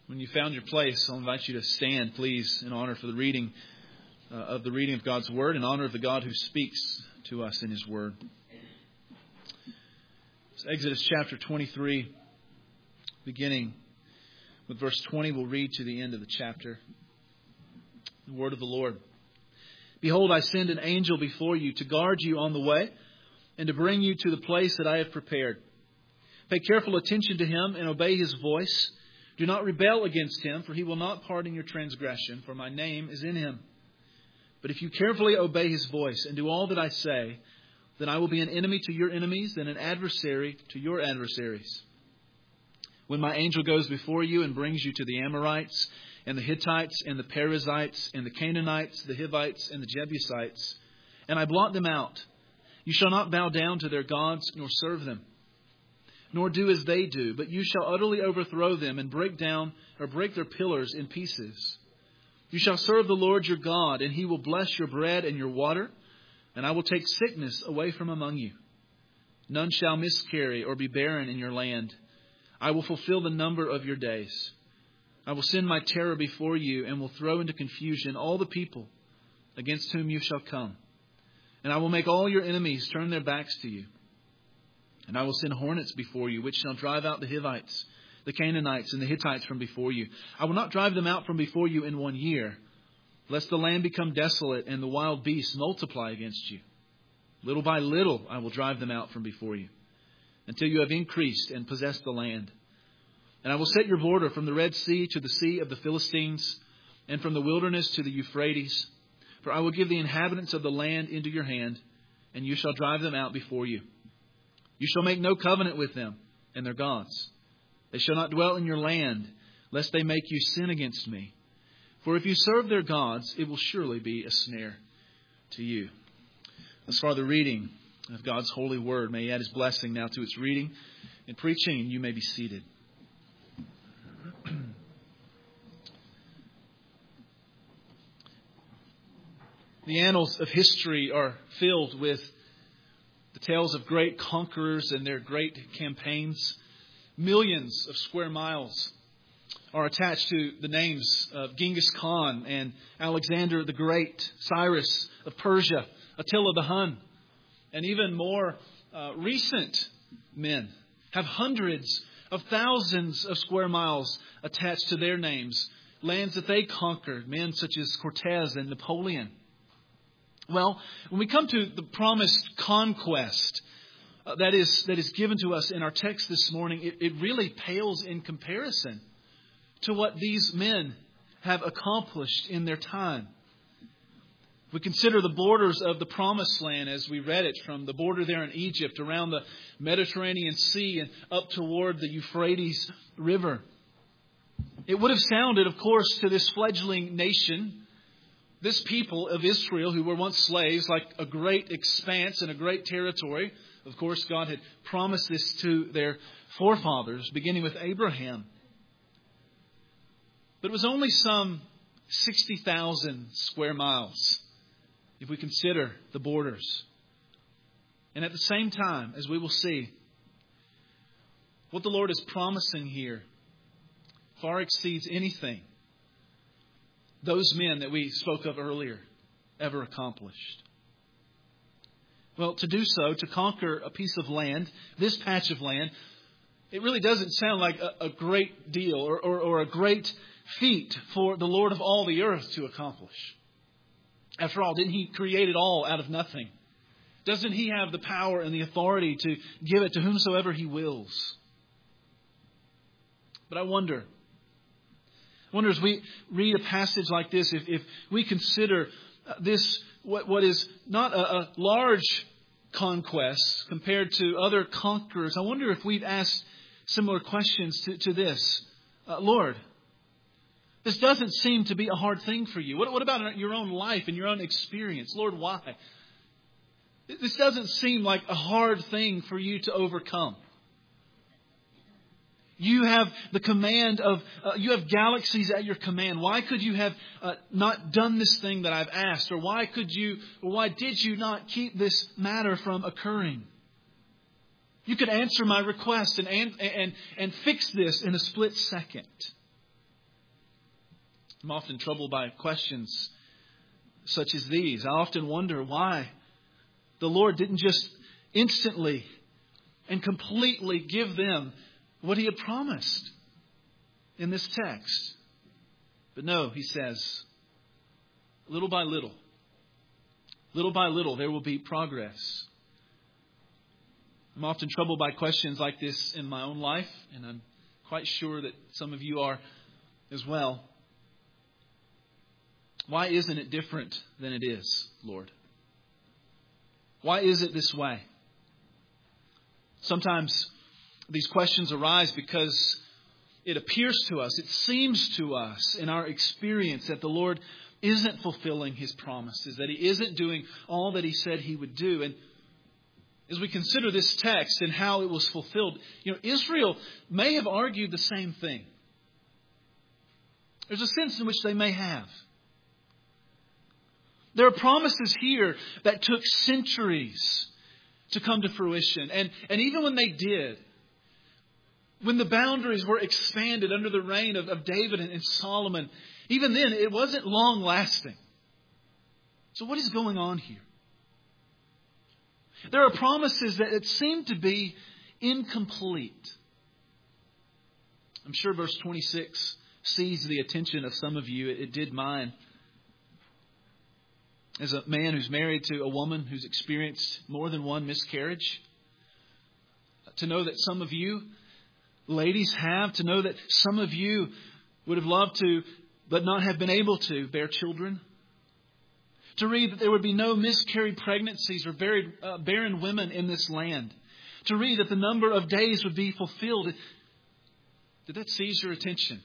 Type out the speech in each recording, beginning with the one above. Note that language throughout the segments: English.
When you found your place, I'll invite you to stand, please, in honor for the reading of God's Word, in honor of the God who speaks to us in His Word. It's Exodus chapter 23, beginning with verse 20. We'll read to the end of the chapter. The Word of the Lord. Behold, I send an angel before you to guard you on the way and to bring you to the place that I have prepared. Pay careful attention to him and obey his voice. Do not rebel against him, for he will not pardon your transgression, for my name is in him. But if you carefully obey his voice and do all that I say, then I will be an enemy to your enemies and an adversary to your adversaries. When my angel goes before you and brings you to the Amorites and the Hittites and the Perizzites and the Canaanites, the Hivites and the Jebusites, and I blot them out, you shall not bow down to their gods nor serve them, nor do as they do, but you shall utterly overthrow them and break their pillars in pieces. You shall serve the Lord your God, and he will bless your bread and your water, and I will take sickness away from among you. None shall miscarry or be barren in your land. I will fulfill the number of your days. I will send my terror before you and will throw into confusion all the people against whom you shall come. And I will make all your enemies turn their backs to you. And I will send hornets before you, which shall drive out the Hivites, the Canaanites, and the Hittites from before you. I will not drive them out from before you in 1 year, lest the land become desolate and the wild beasts multiply against you. Little by little I will drive them out from before you, until you have increased and possessed the land. And I will set your border from the Red Sea to the Sea of the Philistines, and from the wilderness to the Euphrates. For I will give the inhabitants of the land into your hand, and you shall drive them out before you. You shall make no covenant with them and their gods. They shall not dwell in your land, lest they make you sin against me. For if you serve their gods, it will surely be a snare to you. As far the reading of God's holy word, may He add His blessing now to its reading and preaching, and you may be seated. The annals of history are filled with the tales of great conquerors and their great campaigns. Millions of square miles are attached to the names of Genghis Khan and Alexander the Great, Cyrus of Persia, Attila the Hun, and even more recent men have hundreds of thousands of square miles attached to their names. Lands that they conquered, men such as Cortez and Napoleon. Well, when we come to the promised conquest that is given to us in our text this morning, it really pales in comparison to what these men have accomplished in their time. If we consider the borders of the Promised Land as we read it, from the border there in Egypt, around the Mediterranean Sea and up toward the Euphrates River, it would have sounded, of course, to this fledgling nation, this people of Israel who were once slaves, like a great expanse and a great territory. Of course, God had promised this to their forefathers, beginning with Abraham. But it was only some 60,000 square miles, if we consider the borders. And at the same time, as we will see, what the Lord is promising here far exceeds anything those men that we spoke of earlier ever accomplished. Well, to do so, to conquer a piece of land, this patch of land, it really doesn't sound like a great deal or a great feat for the Lord of all the earth to accomplish. After all, didn't He create it all out of nothing? Doesn't He have the power and the authority to give it to whomsoever He wills? But I wonder as we read a passage like this, if we consider this what is not a large conquest compared to other conquerors, I wonder if we've asked similar questions to this. Lord, this doesn't seem to be a hard thing for you. What about your own life and your own experience? Lord, why? This doesn't seem like a hard thing for you to overcome. You have the command of, you have galaxies at your command. Why could you have not done this thing that I've asked? Or why did you not keep this matter from occurring? You could answer my request and fix this in a split second. I'm often troubled by questions such as these. I often wonder why the Lord didn't just instantly and completely give them what He had promised in this text. But no, He says, little by little, there will be progress. I'm often troubled by questions like this in my own life, and I'm quite sure that some of you are as well. Why isn't it different than it is, Lord? Why is it this way? Sometimes these questions arise because it appears to us, it seems to us in our experience that the Lord isn't fulfilling His promises, that He isn't doing all that He said He would do. And as we consider this text and how it was fulfilled, Israel may have argued the same thing. There's a sense in which they may have. There are promises here that took centuries to come to fruition. And even when they did, when the boundaries were expanded under the reign of David and Solomon, even then it wasn't long lasting. So what is going on here? There are promises that seem to be incomplete. I'm sure verse 26 seized the attention of some of you. It did mine. As a man who's married to a woman who's experienced more than one miscarriage, to know that some of you ladies have, to know that some of you would have loved to, but not have been able to bear children. To read that there would be no miscarried pregnancies or barren women in this land. To read that the number of days would be fulfilled. Did that seize your attention?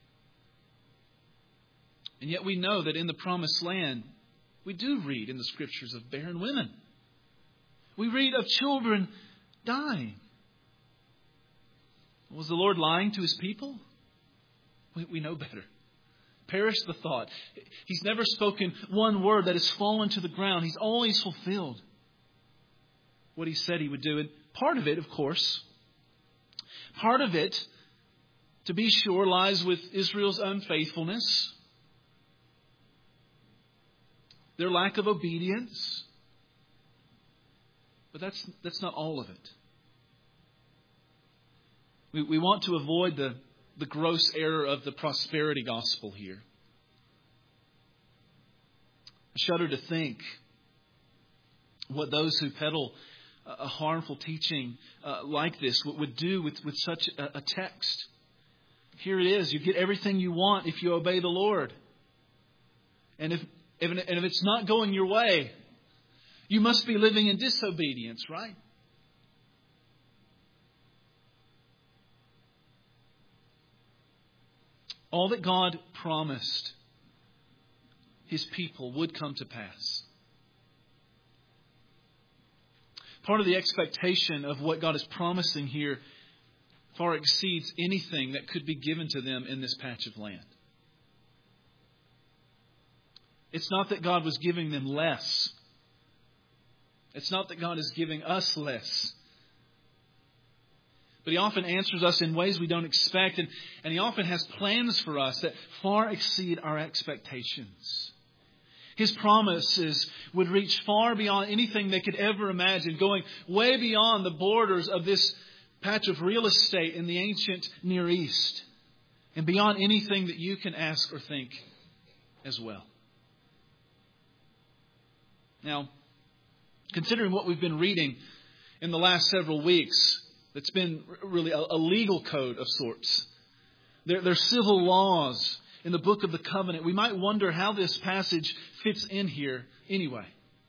And yet we know that in the promised land, we do read in the Scriptures of barren women. We read of children dying. Was the Lord lying to His people? We know better. Perish the thought. He's never spoken one word that has fallen to the ground. He's always fulfilled what He said He would do. And part of it, of course, part of it, to be sure, lies with Israel's unfaithfulness, their lack of obedience. But that's not all of it. We want to avoid the gross error of the prosperity gospel here. I shudder to think what those who peddle a harmful teaching like this would do with such a text. Here it is. You get everything you want if you obey the Lord. And if it's not going your way, you must be living in disobedience, right? All that God promised His people would come to pass. Part of the expectation of what God is promising here far exceeds anything that could be given to them in this patch of land. It's not that God was giving them less. It's not that God is giving us less. But He often answers us in ways we don't expect. And He often has plans for us that far exceed our expectations. His promises would reach far beyond anything they could ever imagine, going way beyond the borders of this patch of real estate in the ancient Near East, and beyond anything that you can ask or think as well. Now, considering what we've been reading in the last several weeks, it's been really a legal code of sorts. There's civil laws in the book of the covenant. We might wonder how this passage fits in here anyway.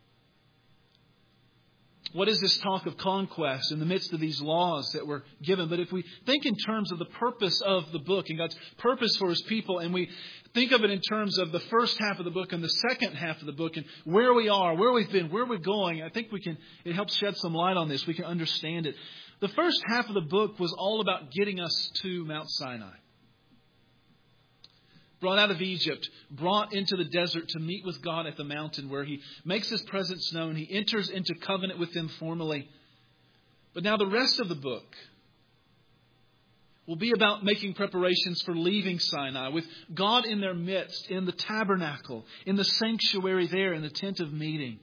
What is this talk of conquest in the midst of these laws that were given? But if we think in terms of the purpose of the book and God's purpose for His people, and we think of it in terms of the first half of the book and the second half of the book and where we are, where we've been, where we're going, I think it helps shed some light on this. We can understand it. The first half of the book was all about getting us to Mount Sinai. Brought out of Egypt, brought into the desert to meet with God at the mountain where He makes His presence known. He enters into covenant with them formally. But now the rest of the book will be about making preparations for leaving Sinai with God in their midst, in the tabernacle, in the sanctuary there, in the tent of meeting.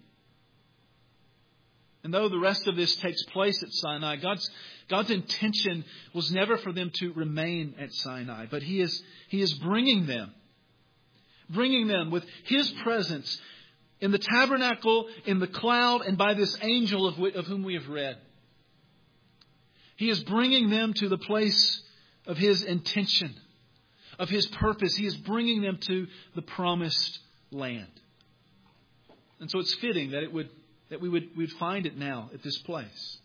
And though the rest of this takes place at Sinai, God's intention was never for them to remain at Sinai, but He is bringing them with His presence in the tabernacle, in the cloud, and by this angel of whom we have read. He is bringing them to the place of His intention, of His purpose. He is bringing them to the promised land. And so it's fitting that we'd find it now at this place.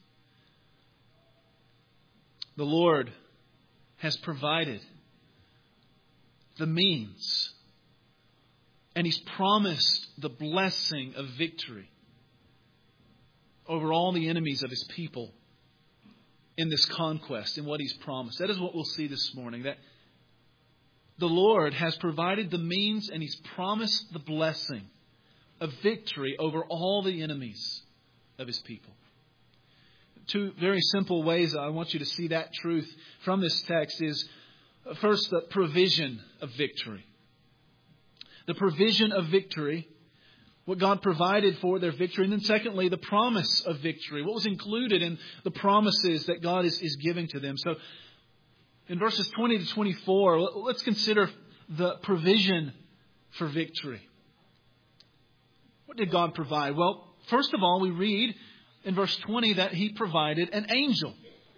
The Lord has provided the means, and He's promised the blessing of victory over all the enemies of His people in this conquest, in what He's promised. That is what we'll see this morning, that the Lord has provided the means and He's promised the blessing of victory over all the enemies of His people. Two very simple ways I want you to see that truth from this text is, first, the provision of victory. The provision of victory, what God provided for their victory. And then secondly, the promise of victory. What was included in the promises that God is giving to them. So in verses 20 to 24, let's consider the provision for victory. What did God provide? Well, first of all, we read in verse 20 that He provided an angel.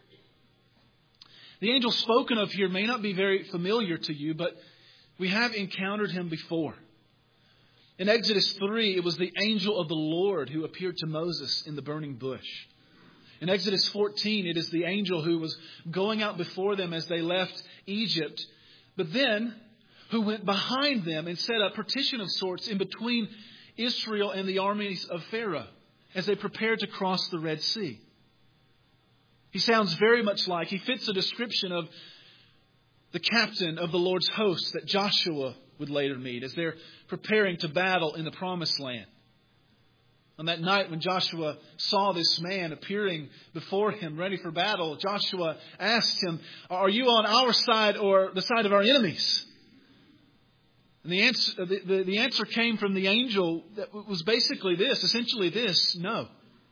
The angel spoken of here may not be very familiar to you, but we have encountered him before. In Exodus 3, it was the angel of the Lord who appeared to Moses in the burning bush. In Exodus 14, it is the angel who was going out before them as they left Egypt, but then who went behind them and set a partition of sorts in between Israel and the armies of Pharaoh as they prepared to cross the Red Sea. He sounds very much like, he fits a description of the captain of the Lord's host that Joshua would later meet as they're preparing to battle in the Promised Land. On that night when Joshua saw this man appearing before him, ready for battle, Joshua asked him, "Are you on our side or the side of our enemies?" And the answer came from the angel that was basically this, essentially this: no.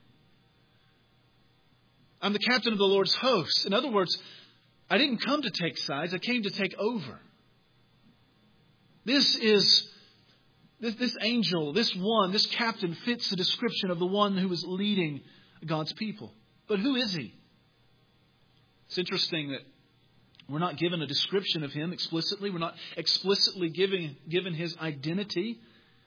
I'm the captain of the Lord's host. In other words, I didn't come to take sides, I came to take over. This angel, this captain fits the description of the one who is leading God's people. But who is he? It's interesting that we're not given a description of him explicitly. We're not explicitly given his identity.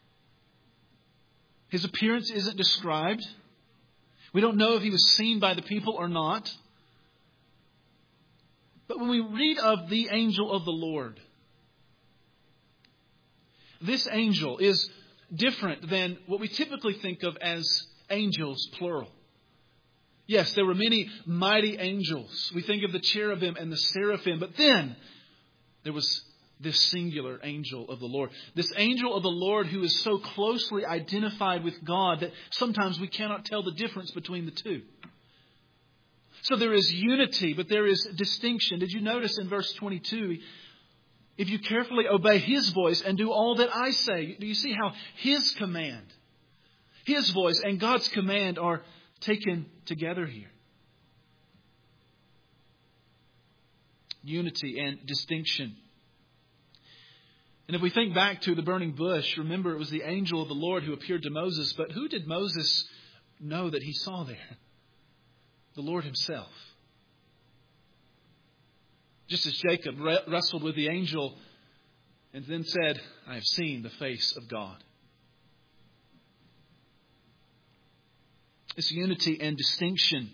His appearance isn't described. We don't know if he was seen by the people or not. But when we read of the angel of the Lord, this angel is different than what we typically think of as angels, plural. Yes, there were many mighty angels. We think of the cherubim and the seraphim. But then there was this singular angel of the Lord. This angel of the Lord who is so closely identified with God that sometimes we cannot tell the difference between the two. So there is unity, but there is distinction. Did you notice in verse 22, if you carefully obey His voice and do all that I say, do you see how His command, His voice and God's command are taken together here? Unity and distinction. And if we think back to the burning bush, remember it was the angel of the Lord who appeared to Moses. But who did Moses know that he saw there? The Lord Himself. Just as Jacob wrestled with the angel and then said, "I have seen the face of God." This unity and distinction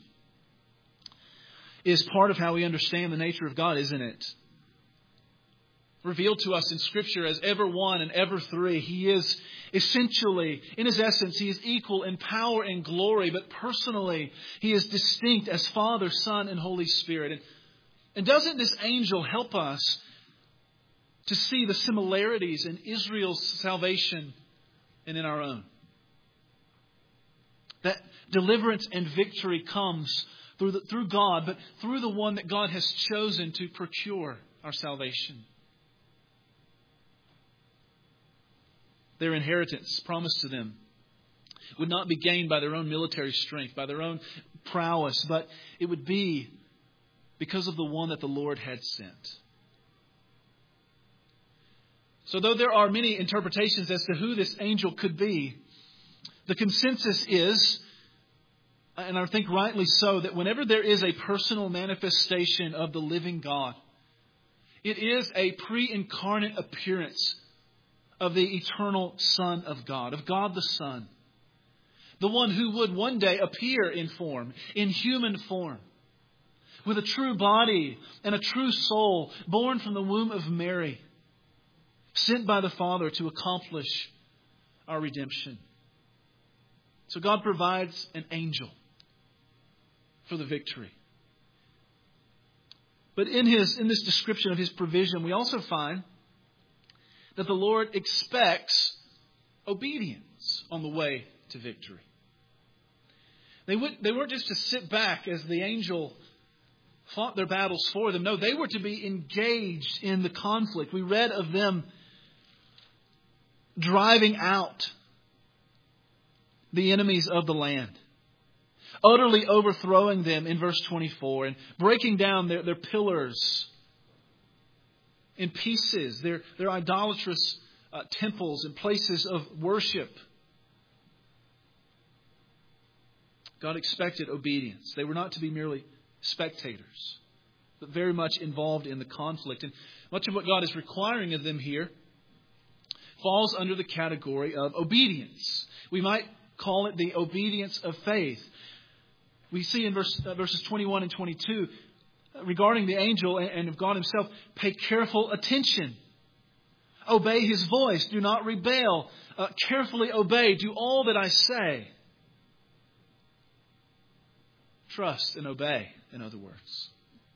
is part of how we understand the nature of God, isn't it? Revealed to us in Scripture as ever one and ever three. He is essentially, in His essence, He is equal in power and glory, but personally, He is distinct as Father, Son, and Holy Spirit. And doesn't this angel help us to see the similarities in Israel's salvation and in our own? That deliverance and victory comes through God, but through the one that God has chosen to procure our salvation. Their inheritance promised to them would not be gained by their own military strength, by their own prowess, but it would be because of the one that the Lord had sent. So though there are many interpretations as to who this angel could be, the consensus is, and I think rightly so, that whenever there is a personal manifestation of the living God, it is a pre-incarnate appearance of the eternal Son of God the Son. The one who would one day appear in form, in human form, with a true body and a true soul, born from the womb of Mary, sent by the Father to accomplish our redemption. So God provides an angel for the victory. But in this description of His provision, we also find that the Lord expects obedience on the way to victory. They weren't just to sit back as the angel fought their battles for them. No, they were to be engaged in the conflict. We read of them driving out the enemies of the land, utterly overthrowing them in verse 24 and breaking down their pillars in pieces, their idolatrous temples and places of worship. God expected obedience. They were not to be merely spectators, but very much involved in the conflict. And much of what God is requiring of them here falls under the category of obedience. We might call it the obedience of faith. We see in verses 21 and 22, regarding the angel and of God Himself, pay careful attention. Obey His voice. Do not rebel. Carefully obey. Do all that I say. Trust and obey, in other words.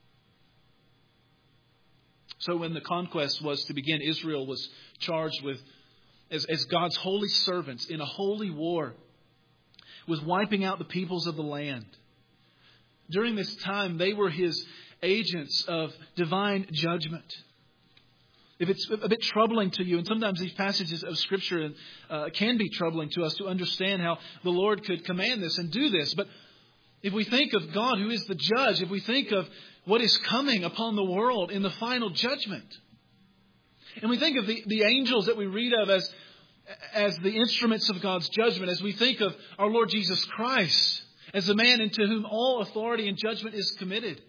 So when the conquest was to begin, Israel was charged with, as God's holy servants in a holy war, was wiping out the peoples of the land. During this time, they were His agents of divine judgment. If it's a bit troubling to you, and sometimes these passages of Scripture can be troubling to us to understand how the Lord could command this and do this, but if we think of God who is the judge, if we think of what is coming upon the world in the final judgment, and we think of the angels that we read of as the instruments of God's judgment, as we think of our Lord Jesus Christ as the man into whom all authority and judgment is committed,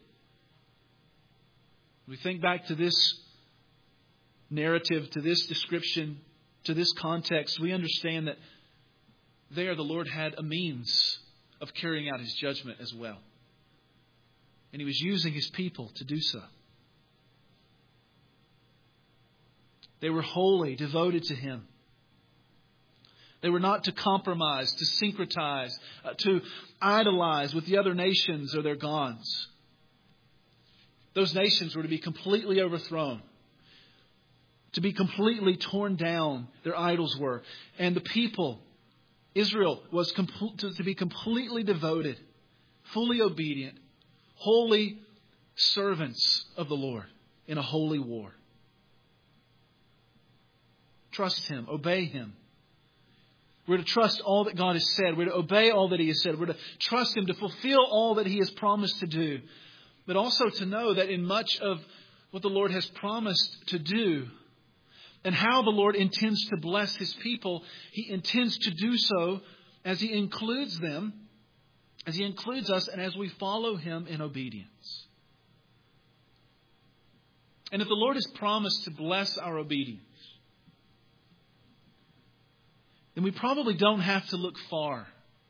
we think back to this narrative, to this description, to this context, we understand that there the Lord had a means of carrying out His judgment as well. And He was using His people to do so. They were wholly devoted to Him. They were not to compromise, to syncretize, to idolize with the other nations or their gods. Those nations were to be completely overthrown, to be completely torn down, their idols were. And the people, Israel, was to be completely devoted, fully obedient, holy servants of the Lord in a holy war. Trust Him, obey Him. We're to trust all that God has said. We're to obey all that He has said. We're to trust Him to fulfill all that He has promised to do. But also to know that in much of what the Lord has promised to do and how the Lord intends to bless His people, He intends to do so as He includes them, as He includes us, and as we follow Him in obedience. And if the Lord has promised to bless our obedience, then we probably don't have to look far.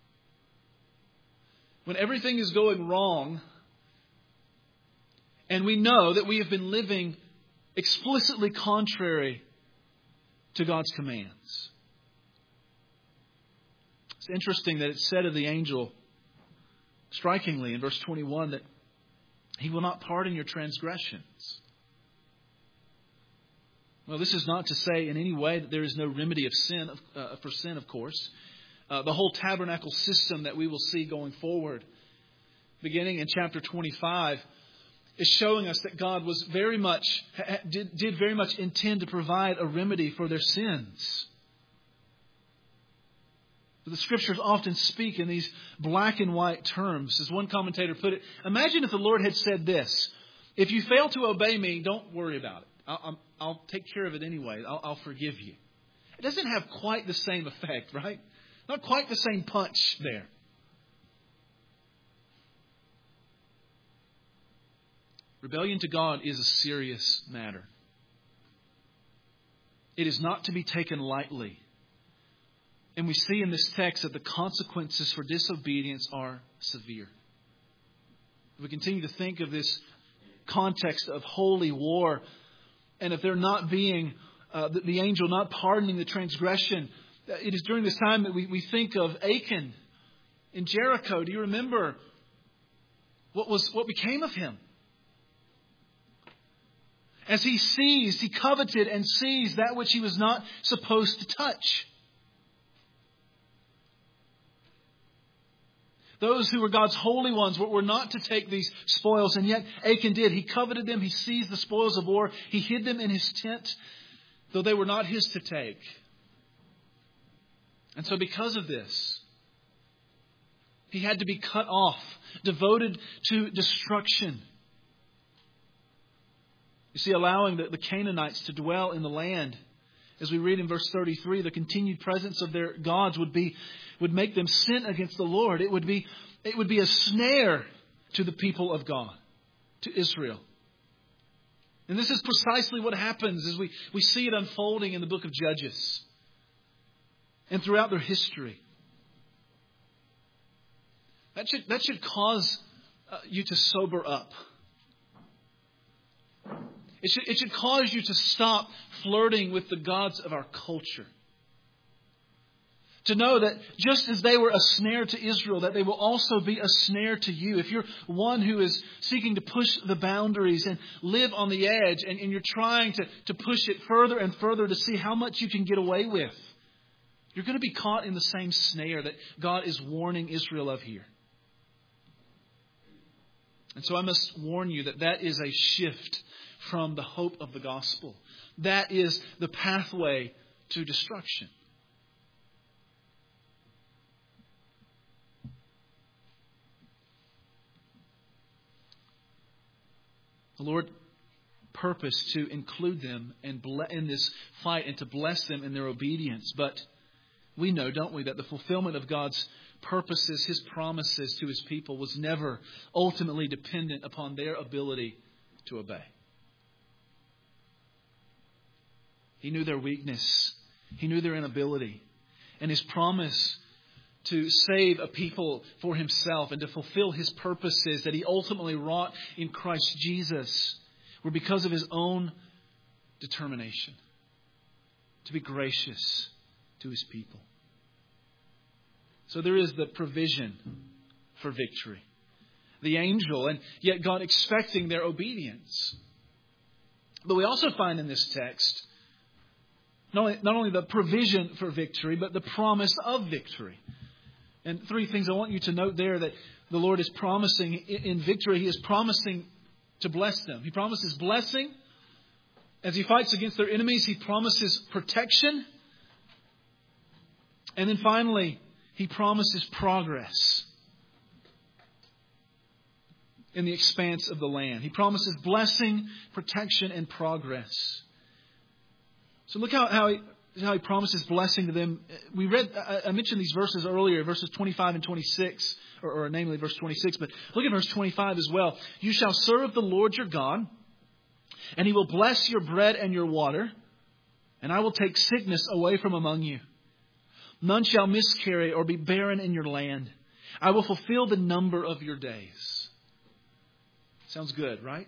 When everything is going wrong, and we know that we have been living explicitly contrary to God's commands. It's interesting that it's said of the angel, strikingly in verse 21, that He will not pardon your transgressions. Well, this is not to say in any way that there is no remedy of sin for sin, of course. The whole tabernacle system that we will see going forward beginning in chapter 25, is showing us that God was did very much intend to provide a remedy for their sins. But the Scriptures often speak in these black and white terms. As one commentator put it, imagine if the Lord had said this: if you fail to obey me, don't worry about it. I'll take care of it anyway. I'll forgive you. It doesn't have quite the same effect, right? Not quite the same punch there. Rebellion to God is a serious matter. It is not to be taken lightly. And we see in this text that the consequences for disobedience are severe. If we continue to think of this context of holy war, and if there not being the angel not pardoning the transgression, it is during this time that we think of Achan in Jericho. Do you remember what became of him? As he coveted and seized that which he was not supposed to touch. Those who were God's holy ones were not to take these spoils, and yet Achan did. He coveted them. He seized the spoils of war. He hid them in his tent, though they were not his to take. And so because of this, he had to be cut off, devoted to destruction. You see, allowing the Canaanites to dwell in the land, as we read in verse 33, the continued presence of their gods would make them sin against the Lord. It would be a snare to the people of God, to Israel. And this is precisely what happens as we see it unfolding in the book of Judges and throughout their history. That should cause you to sober up. It should cause you to stop flirting with the gods of our culture. To know that just as they were a snare to Israel, that they will also be a snare to you. If you're one who is seeking to push the boundaries and live on the edge, and you're trying to push it further and further to see how much you can get away with, you're going to be caught in the same snare that God is warning Israel of here. And so I must warn you that is a shift from the hope of the gospel. That is the pathway to destruction. The Lord purposed to include them in this fight and to bless them in their obedience. But we know, don't we, that the fulfillment of God's purposes, His promises to His people, was never ultimately dependent upon their ability to obey. He knew their weakness. He knew their inability. And His promise to save a people for Himself and to fulfill His purposes that He ultimately wrought in Christ Jesus were because of His own determination to be gracious to His people. So there is the provision for victory. The angel, and yet God expecting their obedience. But we also find in this text not only the provision for victory, but the promise of victory. And three things I want you to note there that the Lord is promising in victory. He is promising to bless them. He promises blessing. As He fights against their enemies, He promises protection. And then finally, He promises progress in the expanse of the land. He promises blessing, protection, and progress. So look how He promises blessing to them. We read, I mentioned these verses earlier, verses 25 and 26, or namely verse 26, but look at verse 25 as well. You shall serve the Lord your God, and He will bless your bread and your water, and I will take sickness away from among you. None shall miscarry or be barren in your land. I will fulfill the number of your days. Sounds good, right?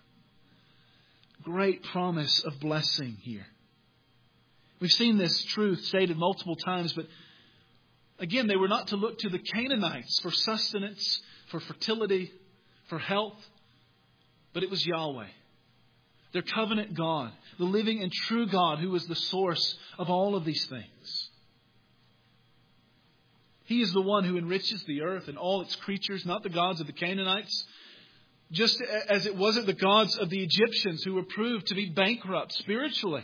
Great promise of blessing here. We've seen this truth stated multiple times, but again, they were not to look to the Canaanites for sustenance, for fertility, for health, but it was Yahweh, their covenant God, the living and true God who was the source of all of these things. He is the one who enriches the earth and all its creatures, not the gods of the Canaanites. Just as it wasn't the gods of the Egyptians who were proved to be bankrupt spiritually.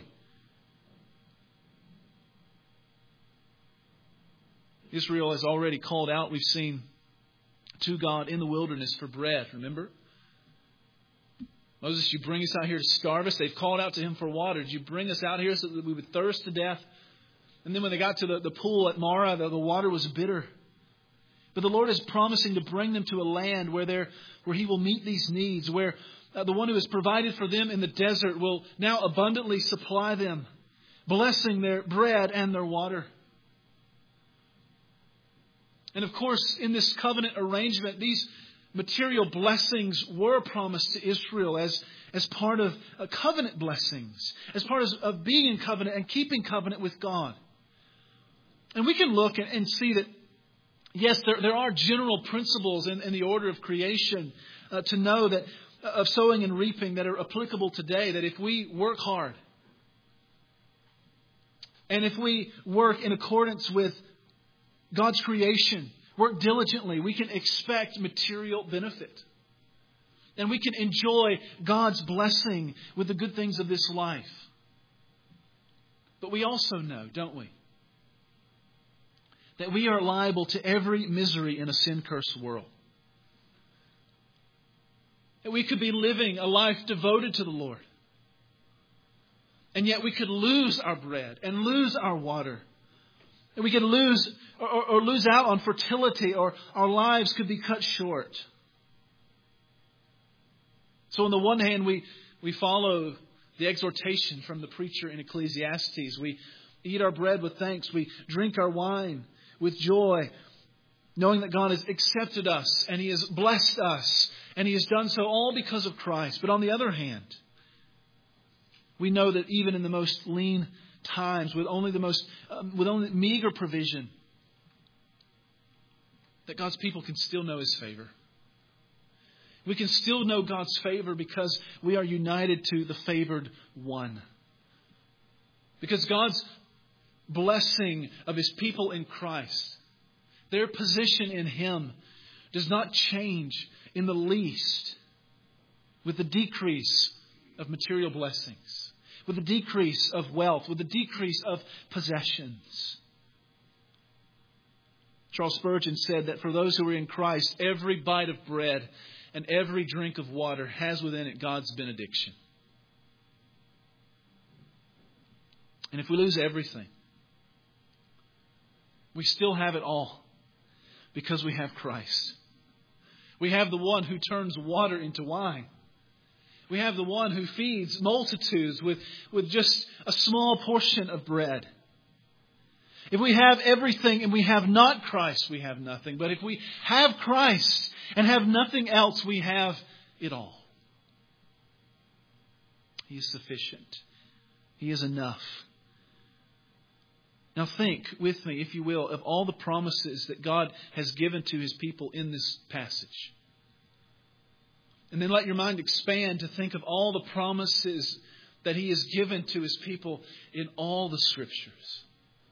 Israel has already called out, we've seen, to God in the wilderness for bread, remember? Moses, you bring us out here to starve us. They've called out to him for water. Did you bring us out here so that we would thirst to death? And then when they got to the pool at Marah, the water was bitter. But the Lord is promising to bring them to a land where He will meet these needs, where the one who has provided for them in the desert will now abundantly supply them, blessing their bread and their water. And of course, in this covenant arrangement, these material blessings were promised to Israel as part of covenant blessings, as part of being in covenant and keeping covenant with God. And we can look and see that, yes, there are general principles in the order of creation to know that of sowing and reaping that are applicable today, that if we work hard and if we work in accordance with God's creation, work diligently, we can expect material benefit. And we can enjoy God's blessing with the good things of this life. But we also know, don't we, that we are liable to every misery in a sin-cursed world. That we could be living a life devoted to the Lord. And yet we could lose our bread and lose our water. And we could lose or lose out on fertility, or our lives could be cut short. So on the one hand, we follow the exhortation from the preacher in Ecclesiastes. We eat our bread with thanks. We drink our wine with joy, knowing that God has accepted us and He has blessed us, and He has done so all because of Christ. But on the other hand, we know that even in the most lean times, with only meager provision, that God's people can still know His favor. We can still know God's favor because we are united to the favored one. Because God's blessing of His people in Christ, their position in Him, does not change in the least with the decrease of material blessings, with the decrease of wealth, with the decrease of possessions. Charles Spurgeon said that for those who are in Christ, every bite of bread and every drink of water has within it God's benediction. And if we lose everything, we still have it all because we have Christ. We have the one who turns water into wine. We have the one who feeds multitudes with just a small portion of bread. If we have everything and we have not Christ, we have nothing. But if we have Christ and have nothing else, we have it all. He is sufficient. He is enough. Now think with me, if you will, of all the promises that God has given to His people in this passage. And then let your mind expand to think of all the promises that He has given to His people in all the Scriptures.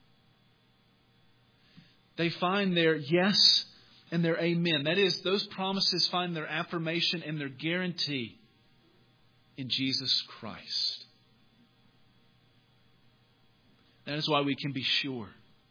They find their yes and their amen. That is, those promises find their affirmation and their guarantee in Jesus Christ. That is why we can be sure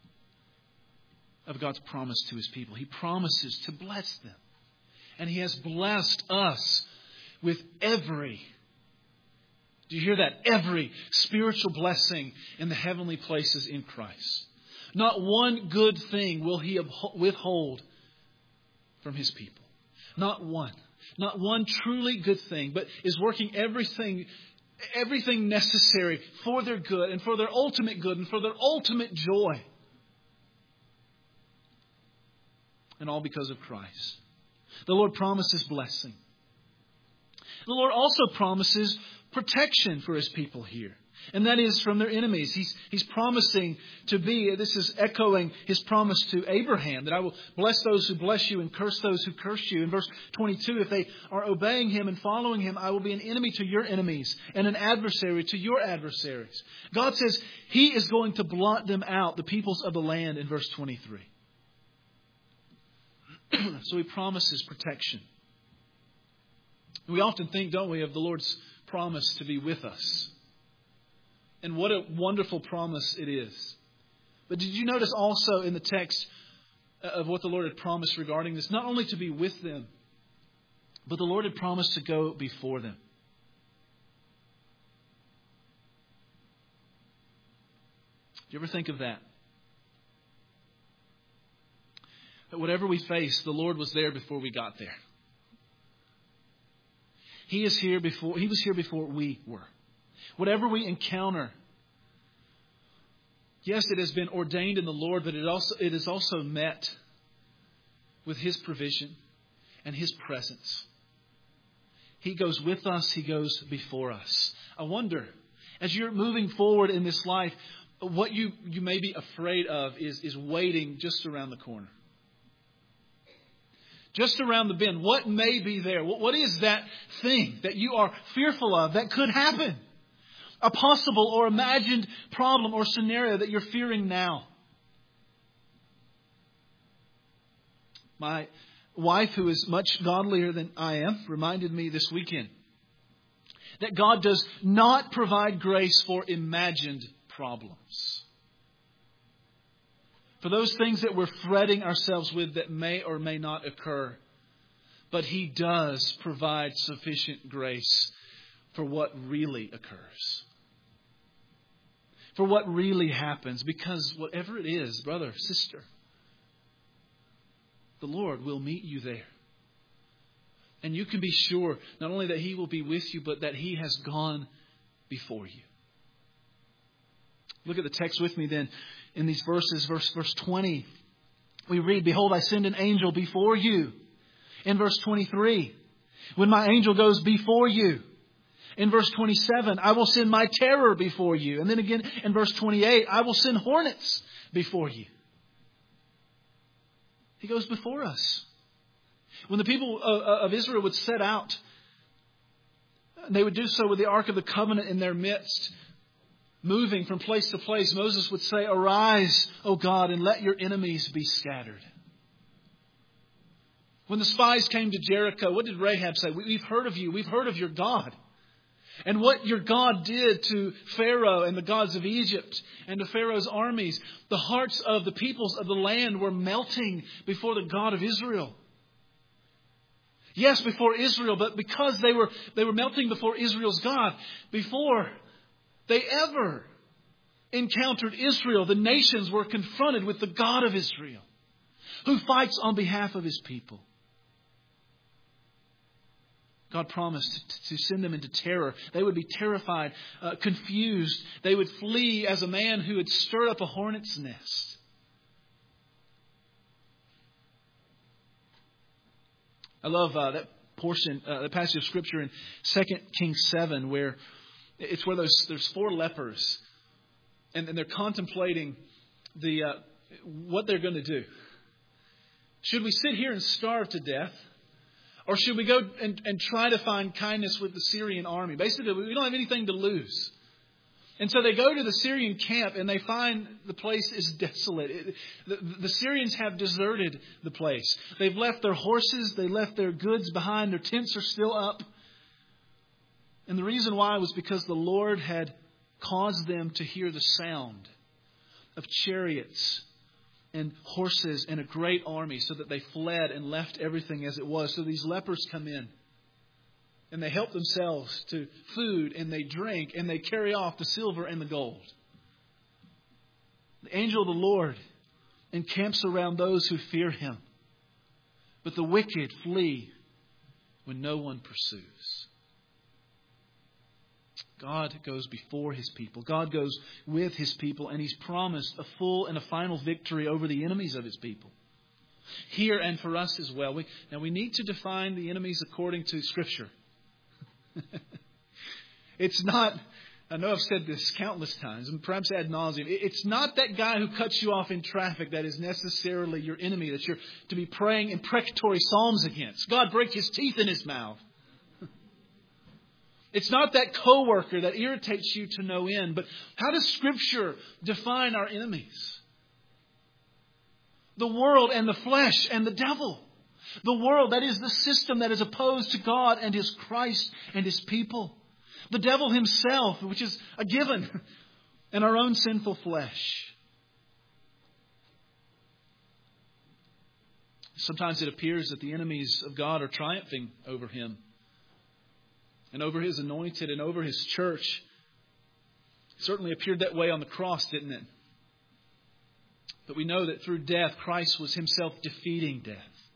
of God's promise to His people. He promises to bless them. And He has blessed us with every, do you hear that? Every spiritual blessing in the heavenly places in Christ. Not one good thing will He withhold from His people. Not one. Not one truly good thing, but is working everything necessary for their good and for their ultimate good and for their ultimate joy. And all because of Christ. The Lord promises blessing. The Lord also promises protection for His people here. And that is from their enemies. He's promising to be, this is echoing His promise to Abraham, that I will bless those who bless you and curse those who curse you. In verse 22, if they are obeying Him and following Him, I will be an enemy to your enemies and an adversary to your adversaries. God says He is going to blot them out, the peoples of the land, in verse 23. So He promises protection. We often think, don't we, of the Lord's promise to be with us. And what a wonderful promise it is. But did you notice also in the text of what the Lord had promised regarding this? Not only to be with them, but the Lord had promised to go before them. Do you ever think of that? That whatever we face, the Lord was there before we got there. He was here before we were. Whatever we encounter, yes, it has been ordained in the Lord, but it is also met with His provision and His presence. He goes with us. He goes before us. I wonder, as you're moving forward in this life, what you may be afraid of is waiting just around the corner. Just around the bend. What may be there? What is that thing that you are fearful of that could happen? A possible or imagined problem or scenario that you're fearing now. My wife, who is much godlier than I am, reminded me this weekend that God does not provide grace for imagined problems. For those things that we're fretting ourselves with that may or may not occur. But He does provide sufficient grace for what really occurs. For what really happens. Because whatever it is, brother, sister, the Lord will meet you there. And you can be sure not only that He will be with you, but that He has gone before you. Look at the text with me then. In these verses, verse 20, we read, "Behold, I send an angel before you." In verse 23, "When my angel goes before you." In verse 27, "I will send my terror before you." And then again in verse 28, "I will send hornets before you." He goes before us. When the people of Israel would set out, they would do so with the Ark of the Covenant in their midst. Moving from place to place, Moses would say, "Arise, O God, and let your enemies be scattered." When the spies came to Jericho, what did Rahab say? "We've heard of you. We've heard of your God." And what your God did to Pharaoh and the gods of Egypt and to Pharaoh's armies, the hearts of the peoples of the land were melting before the God of Israel. Yes, before Israel, but because they were melting before Israel's God, before they ever encountered Israel, the nations were confronted with the God of Israel, who fights on behalf of His people. God promised to send them into terror. They would be terrified, confused. They would flee as a man who had stirred up a hornet's nest. I love that portion, the passage of Scripture in 2 Kings 7, where it's where there's 4 lepers, and they're contemplating what they're going to do. Should we sit here and starve to death? Or should we go and try to find kindness with the Syrian army? Basically, we don't have anything to lose. And so they go to the Syrian camp and they find the place is desolate. The Syrians have deserted the place. They've left their horses. They left their goods behind. Their tents are still up. And the reason why was because the Lord had caused them to hear the sound of chariots and horses and a great army, so that they fled and left everything as it was. So these lepers come in and they help themselves to food and they drink and they carry off the silver and the gold. The angel of the Lord encamps around those who fear Him, but the wicked flee when no one pursues. God goes before His people. God goes with His people, and He's promised a full and a final victory over the enemies of His people. Here and for us as well. We need to define the enemies according to Scripture. It's not, I know I've said this countless times, and perhaps ad nauseum. It's not that guy who cuts you off in traffic that is necessarily your enemy, that you're to be praying imprecatory psalms against. God, break his teeth in his mouth. It's not that coworker that irritates you to no end. But how does Scripture define our enemies? The world and the flesh and the devil. The world, that is the system that is opposed to God and His Christ and His people. The devil himself, which is a given, and our own sinful flesh. Sometimes it appears that the enemies of God are triumphing over Him and over His anointed and over His church. It certainly appeared that way on the cross, didn't it? But we know that through death, Christ was Himself defeating death.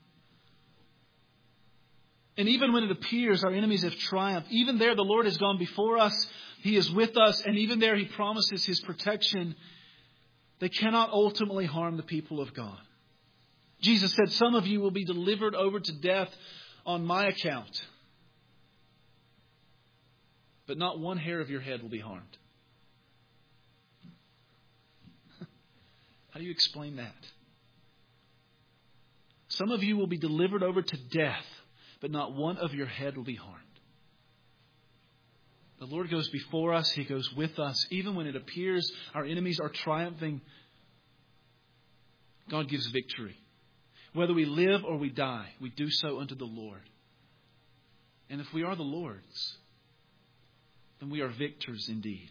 And even when it appears our enemies have triumphed, even there the Lord has gone before us. He is with us. And even there He promises His protection. They cannot ultimately harm the people of God. Jesus said, some of you will be delivered over to death on my account. But not one hair of your head will be harmed. How do you explain that? Some of you will be delivered over to death, but not one of your head will be harmed. The Lord goes before us. He goes with us. Even when it appears our enemies are triumphing, God gives victory. Whether we live or we die, we do so unto the Lord. And if we are the Lord's, then we are victors indeed.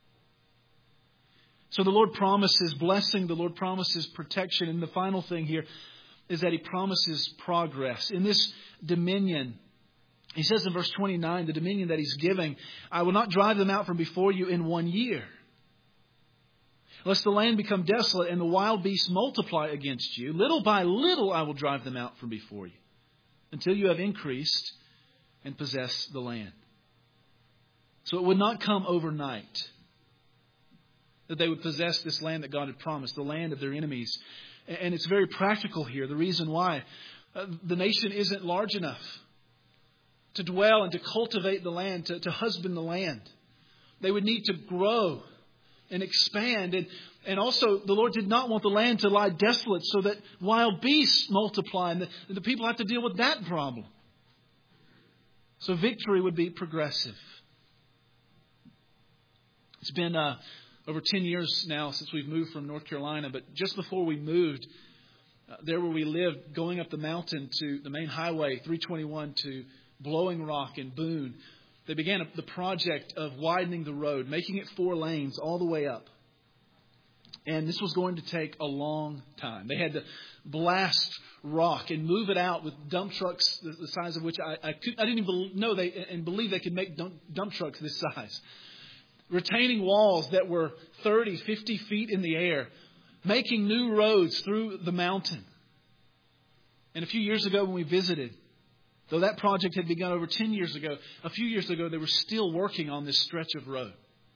So the Lord promises blessing. The Lord promises protection. And the final thing here is that He promises progress. In this dominion, He says in verse 29, the dominion that He's giving, I will not drive them out from before you in 1 year, lest the land become desolate and the wild beasts multiply against you. Little by little I will drive them out from before you, until you have increased and possess the land. So it would not come overnight that they would possess this land that God had promised, the land of their enemies. And it's very practical here. The reason why the nation isn't large enough to dwell and to cultivate the land, to husband the land. They would need to grow and expand. And also the Lord did not want the land to lie desolate so that wild beasts multiply and the people have to deal with that problem. So victory would be progressive. It's been over 10 years now since we've moved from North Carolina. But just before we moved, there where we lived, going up the mountain to the main highway, 321 to Blowing Rock and Boone, they began the project of widening the road, making it 4 lanes all the way up. And this was going to take a long time. They had to blast rock and move it out with dump trucks the size of which I didn't even know and believe they could make dump trucks this size. Retaining walls that were 30, 50 feet in the air, making new roads through the mountain. And a few years ago when we visited, though that project had begun over 10 years ago, a few years ago they were still working on this stretch of road.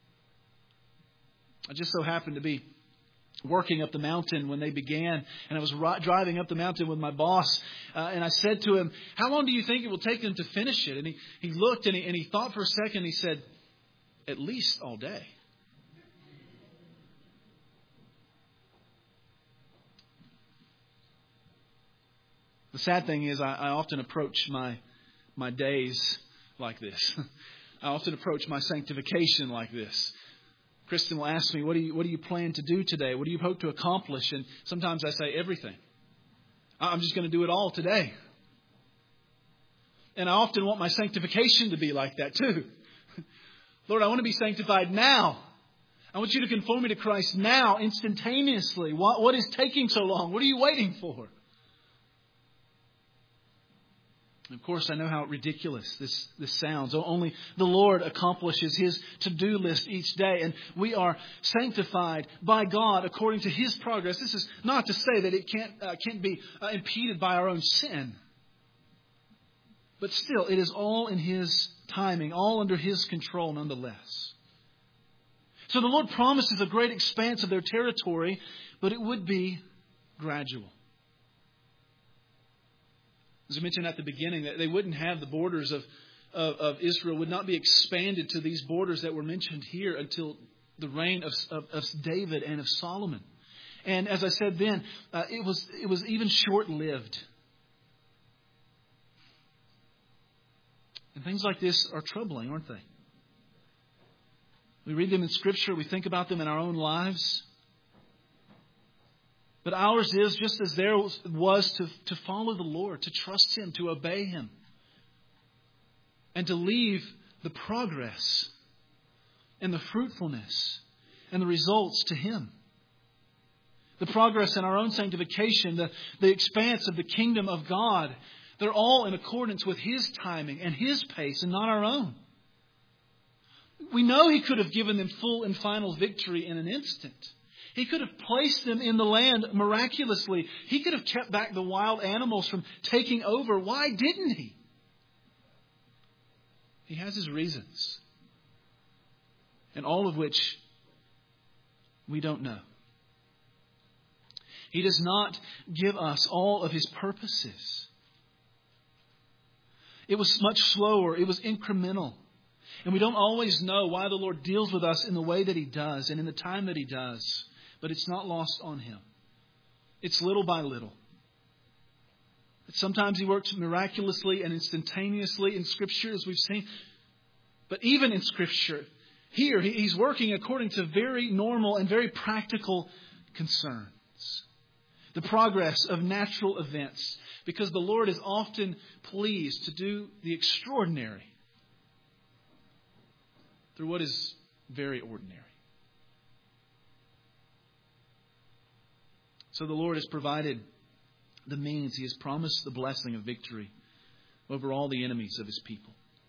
I just so happened to be working up the mountain when they began, and I was driving up the mountain with my boss, and I said to him, how long do you think it will take them to finish it? And he looked and he thought for a second, he said, at least all day. The sad thing is I often approach my days like this. I often approach my sanctification like this. Kristen will ask me, what do you plan to do today? What do you hope to accomplish? And sometimes I say everything. I'm just going to do it all today. And I often want my sanctification to be like that too. Lord, I want to be sanctified now. I want you to conform me to Christ now, instantaneously. What is taking so long? What are you waiting for? Of course, I know how ridiculous this sounds. Only the Lord accomplishes His to-do list each day. And we are sanctified by God according to His progress. This is not to say that it can't be impeded by our own sin. But still, it is all in His timing, all under His control nonetheless. So the Lord promises a great expanse of their territory, but it would be gradual. As I mentioned at the beginning, that they wouldn't have the borders of Israel, would not be expanded to these borders that were mentioned here until the reign of David and of Solomon. And as I said then, it was even short-lived. And things like this are troubling, aren't they? We read them in Scripture. We think about them in our own lives. But ours is just as there was to follow the Lord, to trust Him, to obey Him, and to leave the progress and the fruitfulness and the results to Him. The progress in our own sanctification, the expanse of the kingdom of God, they're all in accordance with His timing and His pace and not our own. We know He could have given them full and final victory in an instant. He could have placed them in the land miraculously. He could have kept back the wild animals from taking over. Why didn't He? He has His reasons. And all of which we don't know. He does not give us all of His purposes. It was much slower. It was incremental. And we don't always know why the Lord deals with us in the way that He does and in the time that He does. But it's not lost on Him. It's little by little. Sometimes He works miraculously and instantaneously in Scripture, as we've seen. But even in Scripture, here He's working according to very normal and very practical concerns. The progress of natural events. Because the Lord is often pleased to do the extraordinary through what is very ordinary. So the Lord has provided the means. He has promised the blessing of victory over all the enemies of His people.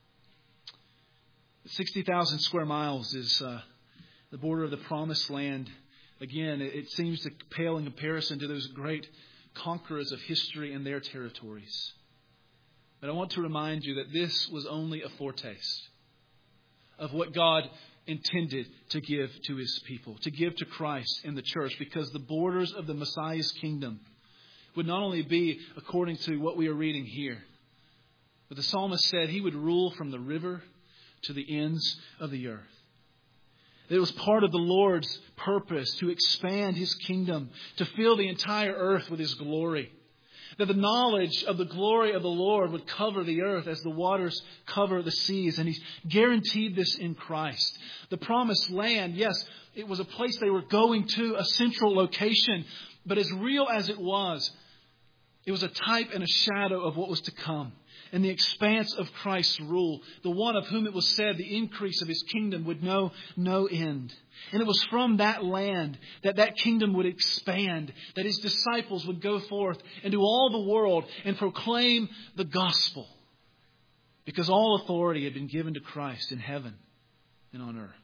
60,000 square miles is the border of the Promised Land. Again, it seems to pale in comparison to those great conquerors of history and their territories. But I want to remind you that this was only a foretaste of what God intended to give to His people, to give to Christ and the church, because the borders of the Messiah's kingdom would not only be according to what we are reading here, but the psalmist said He would rule from the river to the ends of the earth. It was part of the Lord's purpose to expand His kingdom, to fill the entire earth with His glory. That the knowledge of the glory of the Lord would cover the earth as the waters cover the seas. And He's guaranteed this in Christ. The Promised Land, yes, it was a place they were going to, a central location. But as real as it was a type and a shadow of what was to come. And the expanse of Christ's rule, the one of whom it was said the increase of His kingdom would know no end. And it was from that land that kingdom would expand, that His disciples would go forth into all the world and proclaim the gospel. Because all authority had been given to Christ in heaven and on earth.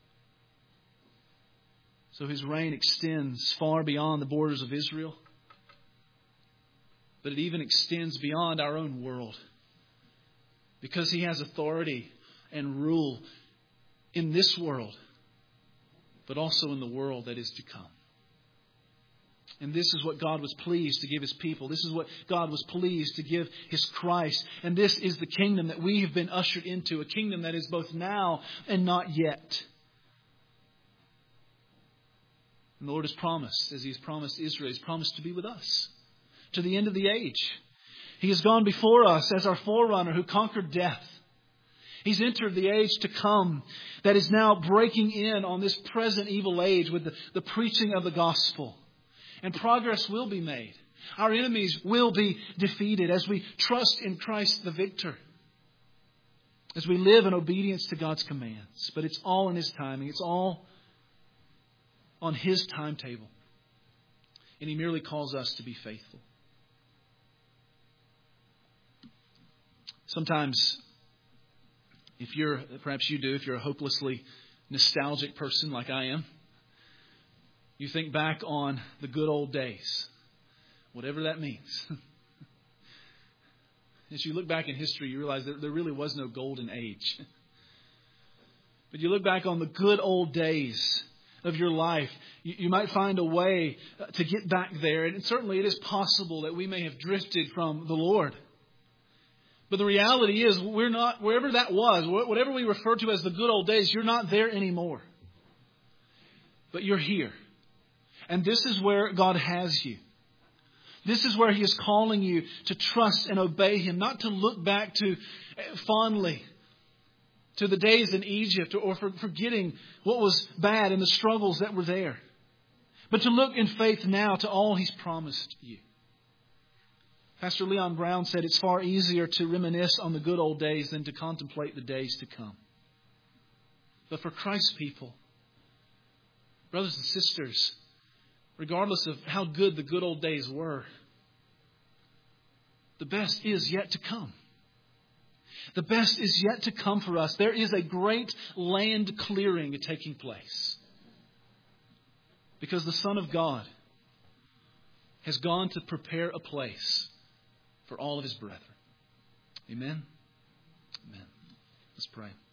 So His reign extends far beyond the borders of Israel. But it even extends beyond our own world. Because He has authority and rule in this world, but also in the world that is to come. And this is what God was pleased to give His people. This is what God was pleased to give His Christ. And this is the kingdom that we have been ushered into, a kingdom that is both now and not yet. And the Lord has promised, as He has promised Israel, He's promised to be with us to the end of the age. He has gone before us as our forerunner who conquered death. He's entered the age to come that is now breaking in on this present evil age with the preaching of the gospel. And progress will be made. Our enemies will be defeated as we trust in Christ the victor. As we live in obedience to God's commands. But it's all in His timing. It's all on His timetable. And He merely calls us to be faithful. Sometimes, if you're a hopelessly nostalgic person like I am, you think back on the good old days, whatever that means. As you look back in history, you realize that there really was no golden age. But you look back on the good old days of your life, you might find a way to get back there. And certainly it is possible that we may have drifted from the Lord. But the reality is, we're not, wherever that was, whatever we refer to as the good old days, you're not there anymore. But you're here. And this is where God has you. This is where He is calling you to trust and obey Him, not to look back to fondly to the days in Egypt or forgetting what was bad and the struggles that were there. but to look in faith now to all He's promised you. Pastor Leon Brown said it's far easier to reminisce on the good old days than to contemplate the days to come. But for Christ's people, brothers and sisters, regardless of how good the good old days were, the best is yet to come. The best is yet to come for us. There is a great land clearing taking place. Because the Son of God has gone to prepare a place for all of His brethren. Amen? Amen. Let's pray.